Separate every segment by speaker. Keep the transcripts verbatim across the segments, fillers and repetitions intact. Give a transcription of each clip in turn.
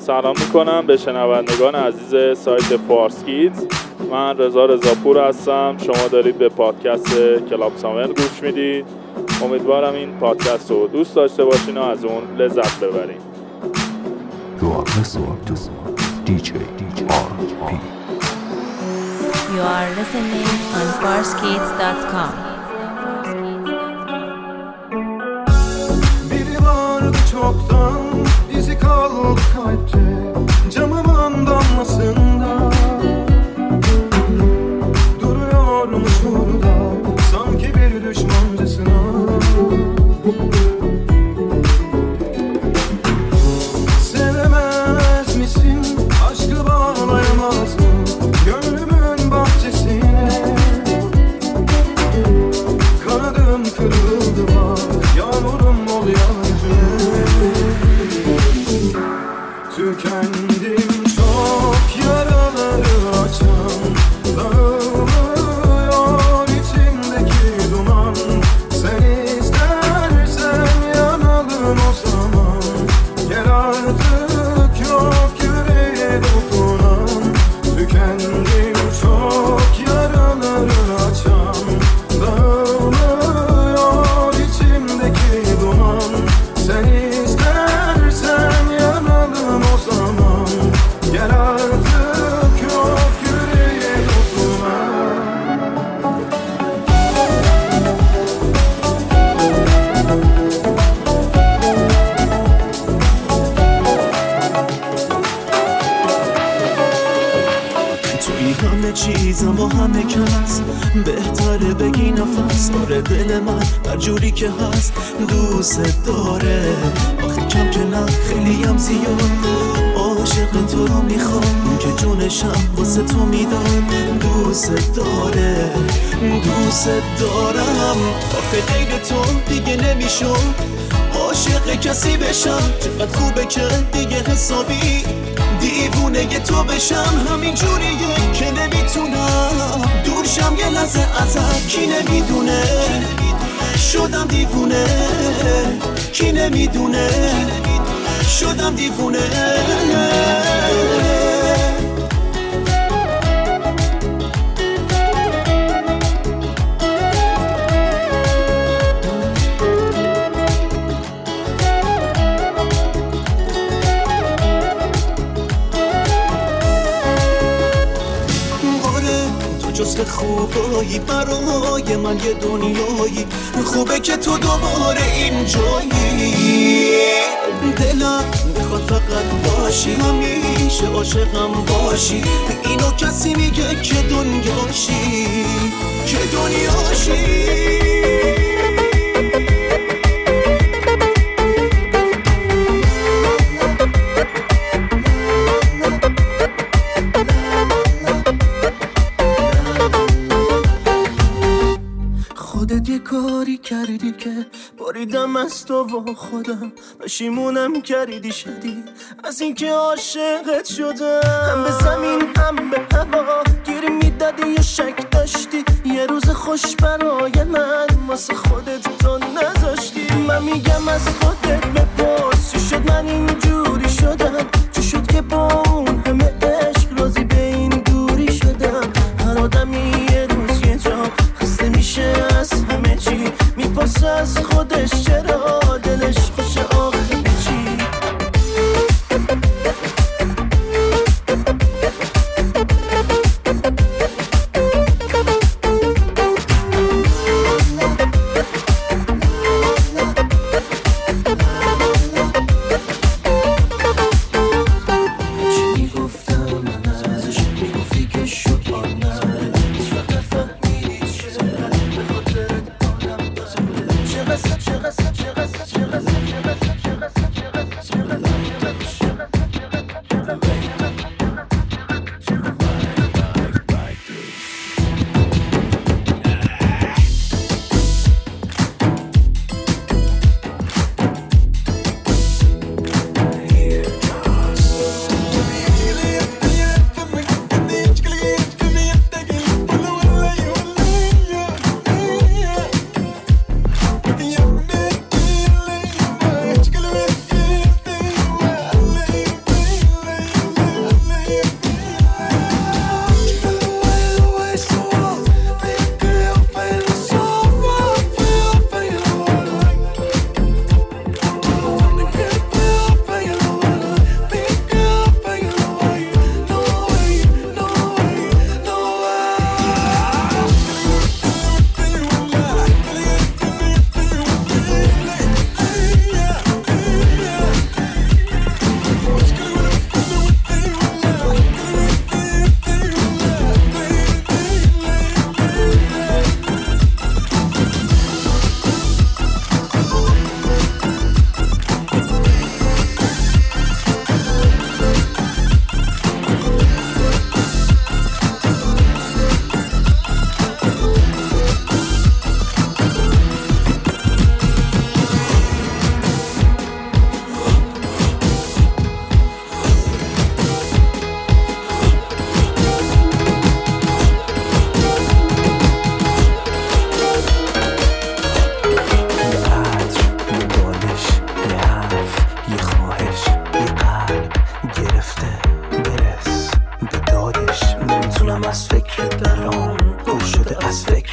Speaker 1: سلام میکنم به شنوندگان عزیز سایت فارس کیدز. من رضا رضاپور هستم. شما دارید به پادکست کلاب سامر گوش میدید. امیدوارم این پادکست رو دوست داشته باشین و از اون لذت ببرین.
Speaker 2: You are listening to دی جی آر پی.
Speaker 3: You are listening on fars kids dot com.
Speaker 4: Biri vardı çoktan, izi kaldı kalpte, camımın damlasında. Duruyormuş orada, sanki bir düşmancasına. Sevemez misin, aşkı bağlayamaz mı gönlümün bahçesine? Kanadım kırıldı bak, yağmurum ol yağcı. Tükendim çok, yaraları açan dağılıyor içimdeki duman. Sen istersen yanalım o zaman. Gel artık, yok yüreğe dokunan. Tükendim çok, yaraları açan dağılıyor içimdeki duman. Sen istersen yanalım o zaman. Gel artık, yok yüreğe dokunan.
Speaker 5: توی همه چیزم با همه کس بهتره بگی نفس داره دل من هر جوری که هست دوست داره. آخه کم که نه خیلی هم زیاد عاشق تو رو میخوام که جونشم واسه تو میدم. دوست داره دوست دارم. آخه غیر تو دیگه نمیشم عاشق کسی بشم. چقدر خوبه که دیگه حسابی دیوونه ی تو بشم. همین جوریه که نمیتونم دورشم یه لحظه ازت. کی نمیدونه شدم دیوونه، کی نمیدونه شدم دیوونه. جست خوبایی برای من یه دنیایی. خوبه که تو دوباره اینجایی. دلم میخواد فقط باشی، همیشه عاشقم باشی. اینو کسی میگه که دنیاشی، که دنیاشی. خودت یه کاری کردی که باریدم از تو و خودم پشیمونم کردی شدی از اینکه عاشقت شدم. هم به زمین هم به هوا گیری میدادی یا شک داشتی. یه روز خوش برای من واسه خودت تو نذاشتی. من میگم از خودت بپرس چی شد من اینجوری شدم. چی شد که با اون همه عشق راضی به این دوری شدم. هر آدمی یه روز یه جا خسته میشه از همه چی. میپرسه از خودش چرا دلش خوشه آخه چی.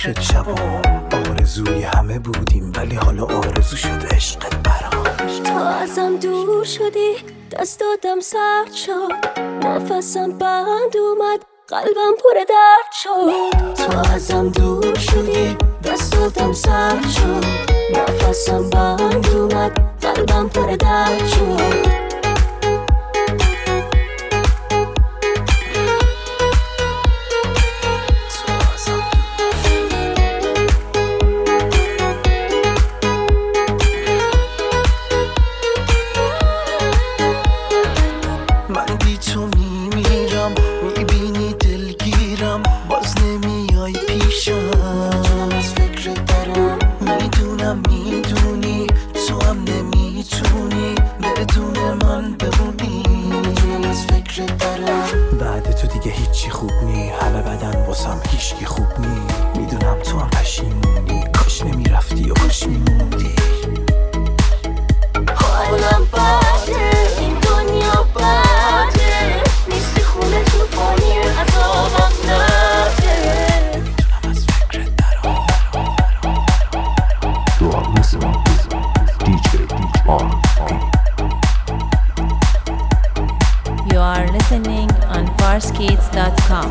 Speaker 5: فکرت شبا آرزوی همه بودیم ولی حالا آرزو شد عشقت برام.
Speaker 6: تا ازم دور شدی دست دادم سرد شد، نفسم بند اومد قلبم پر درد شد. تا ازم دور شدی دست دادم سرد شد، نفسم بند اومد قلبم پر درد شد.
Speaker 3: You are listening on farskids dot com.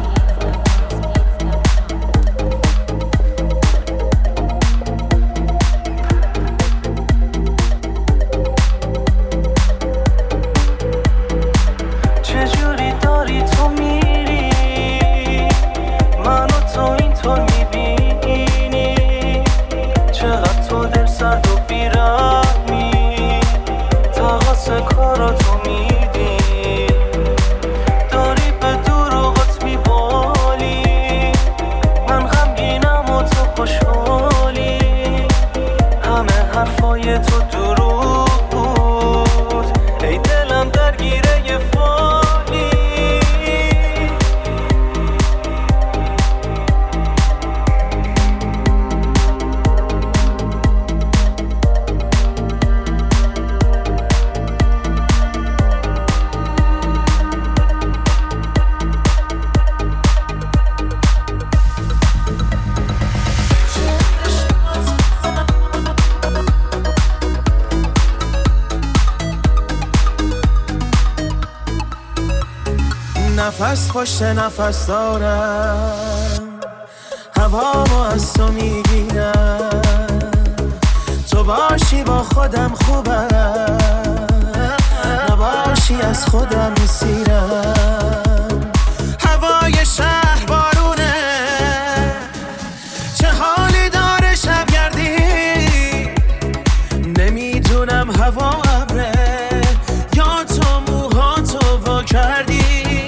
Speaker 5: نفس پشت نفس دارم، هوامو از تو میگیرم، تو باشی با خودم خوبم، نباشی از خودم میسیرم. هوای شهر بارونه، چه حالی داره شبگردی، نمیدونم هوا ابره یا تو موهاتو وا کردی.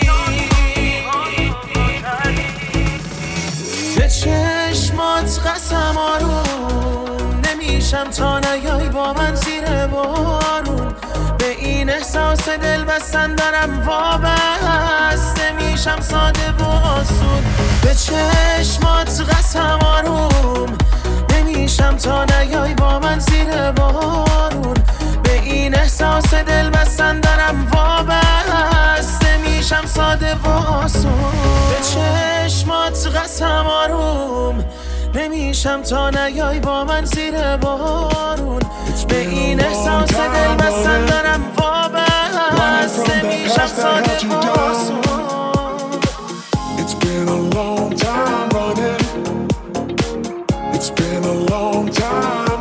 Speaker 5: چشمات قسم آروم نمیشم تا نیای با من زیر بارون، به این احساس دل بستن دارم وابسته میشم ساده و آسون. به چشمات قسم آروم نمیشم تا نیای با من زیر بارون، به این احساس دل بستن دارم وابسته میشم ساده و آسون. به چشمات قسم آروم نمیشم تا نیای با من زیر بارون، به این احساس دل بستن دارم وابسته میشم ساده و آسون.
Speaker 4: It's been a long time running. It's been a long time.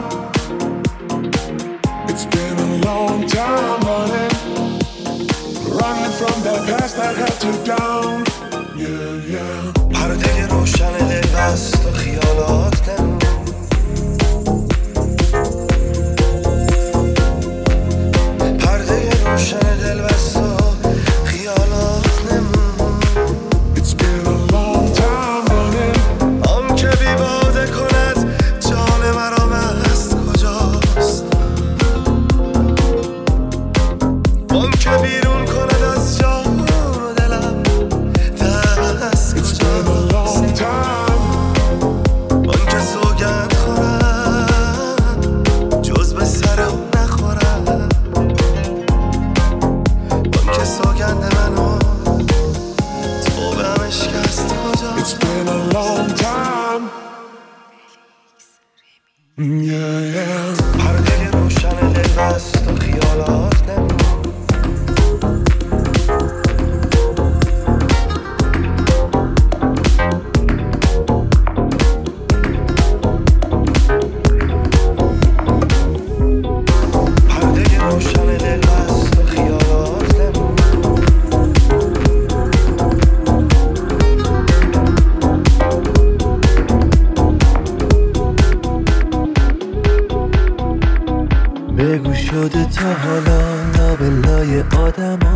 Speaker 4: It's been a long time running. Running from that past that held you down. Yeah, yeah.
Speaker 7: پرده روشن دل بست و خیالات نمون، پرده روشن دل بست و خیالات نمون.
Speaker 4: It's been a long time running.
Speaker 7: آن که بی باده کند جان مرا مست کجاست، آن که بیرون کند از جان و دلم دست کجاست. آن که سوگند خورم جز به سر اون نخورم، آن که سوگند منو تو به هم اشکست کجاست.
Speaker 4: It's been a long time.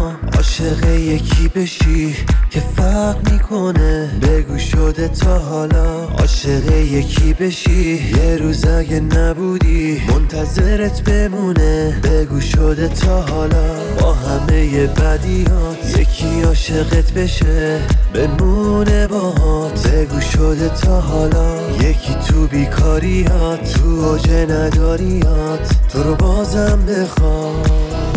Speaker 8: عاشق یکی بشی که فرق میکنه. بگو شده تا حالا عاشق یکی بشی یه روز اگه نبودی منتظرت بمونه. بگو شده تا حالا با همه بدیات یکی عاشقت بشه بمونه باهات. بگو شده تا حالا یکی تو بیکاریات تو اوج نداریات تو رو بازم بخواد.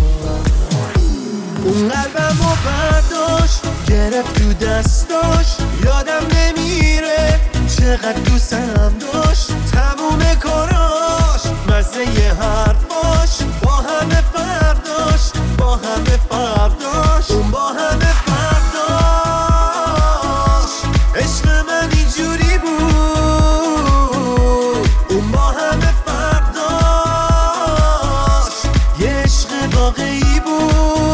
Speaker 8: اون قلبمو برداشت گرفت تو دستاش یادم نمیره چقدر دوستم داشت تموم کاراش مزه یه حرفاش با همه فرداش با همه فرداش اون با همه فرداش عشق من اینجوری بود اون با همه فرداش یه عشق واقعی بود.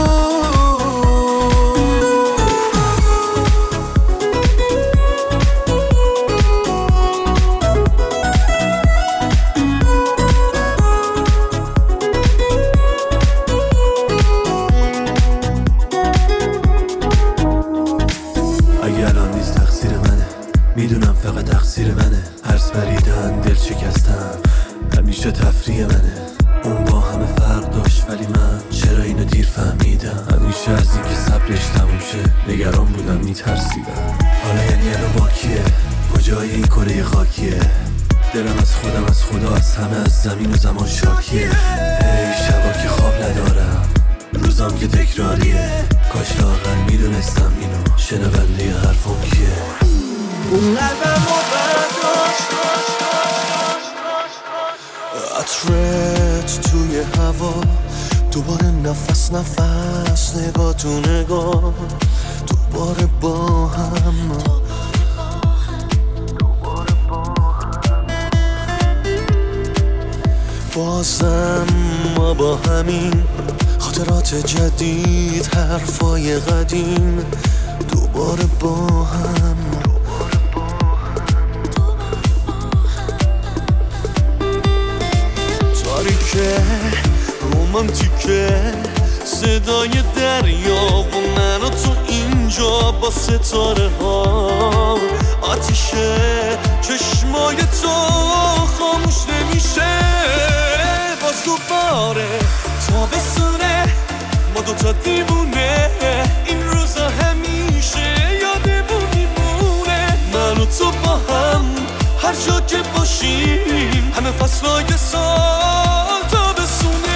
Speaker 8: میدونم فقط تقصیر منه هرس بریدن دل شکستم همیشه تفریح منه. اون با همه فرق داشت ولی من چرا اینو دیر فهمیدم. همیشه از این که صبرش تموم شه نگران بودم میترسیدم. حالا یعنی الان با کیه کجای این کره خاکیه. دلم از خودم از خدا از همه از زمین و زمان شاکیه. ای شبا که خواب ندارم روزام که تکراریه. کاش لااقل میدونستم اینو شنونده حرفم کیه. اون قلبمو برداشت عطرت توی هوا دوباره نفس نفس نگاه تو نگاه دوباره با هم بازم ما با همین خاطرات جدید حرفای قدیم دوباره با هم. تاریکه رومانتیکه صدای دریا و من و تو اینجا با ستاره ها. آتیشه چشمای تو خاموش نمیشه باز دوباره تابستونه ما دوتا دیوونه این روزا همیشه یادمون میمونه. من و تو با هم هر جا که باشیم همه فصلای سال تابستونه.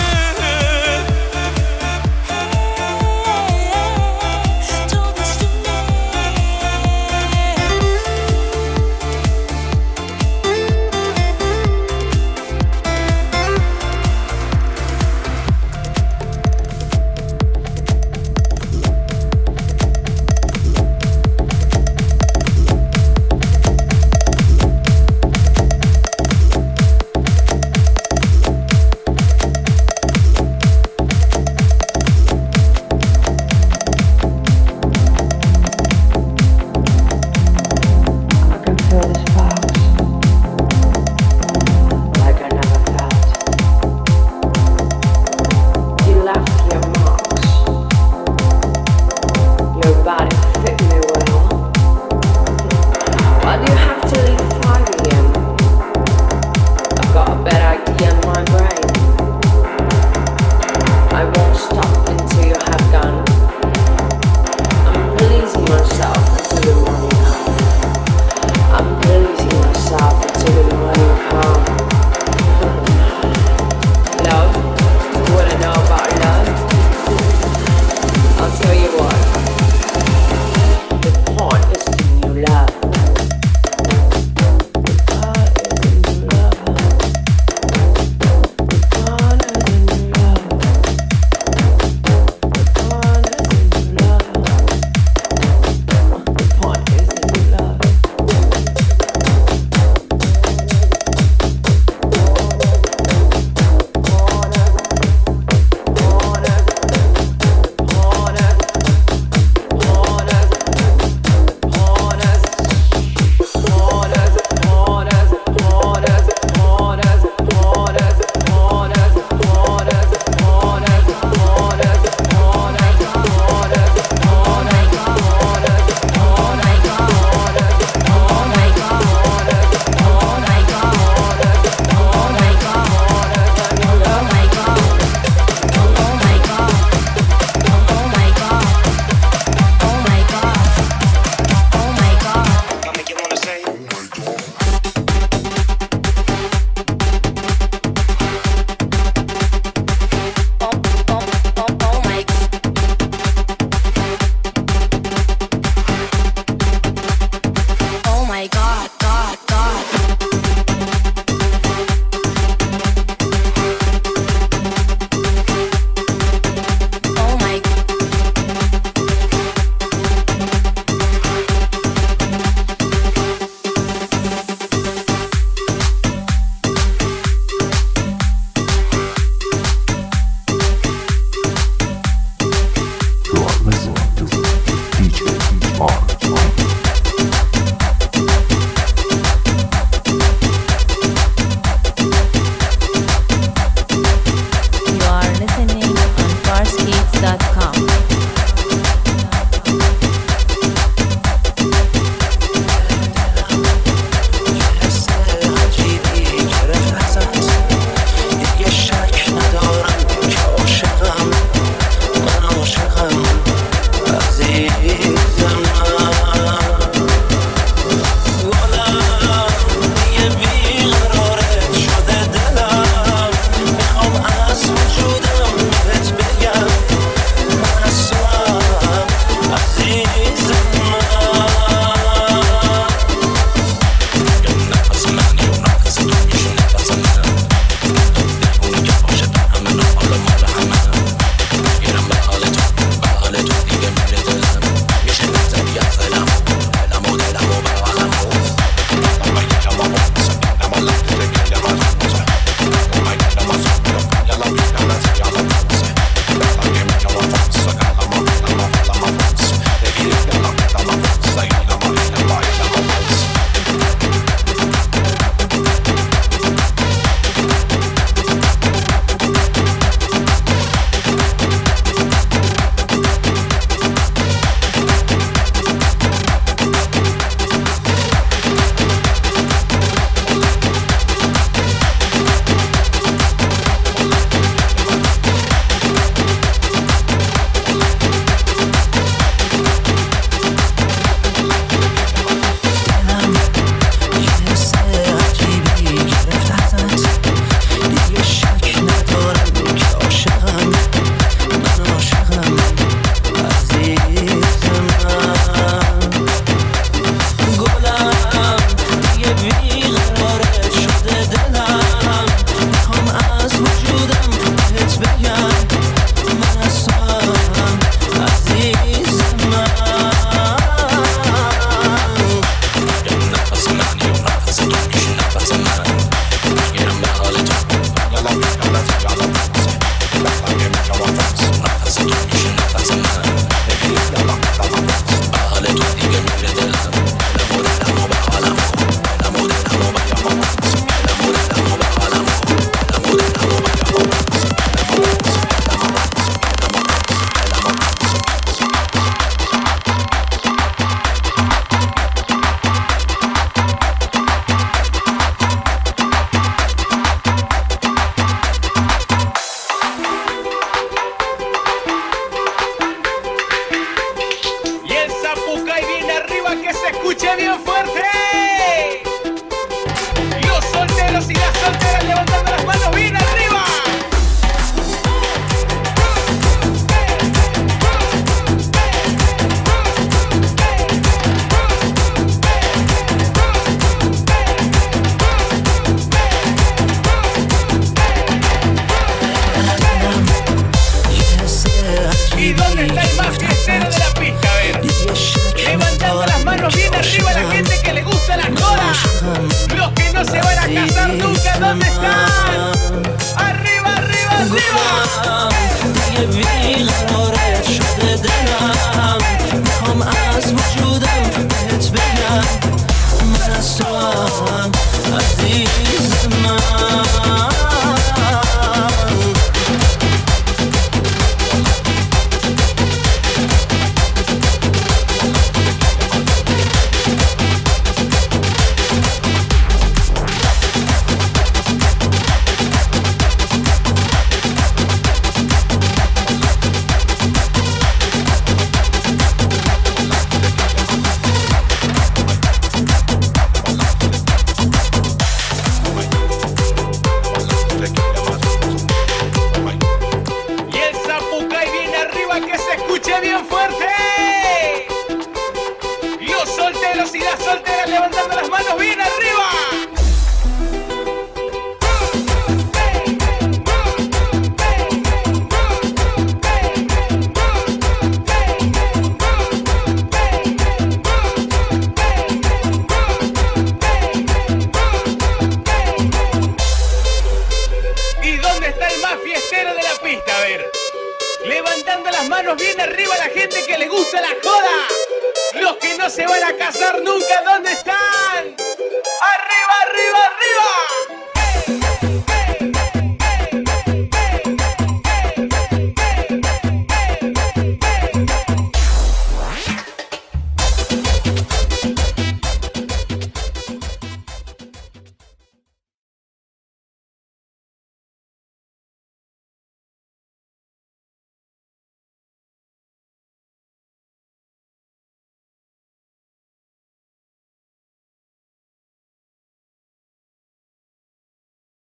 Speaker 9: manos bien arriba la gente que le gusta la joda. Los que no se van a casar nunca, ¿dónde están? Arriba, arriba, arriba. Bien arriba la gente que le gusta la joda. Los que no se van a casar nunca, ¿dónde están?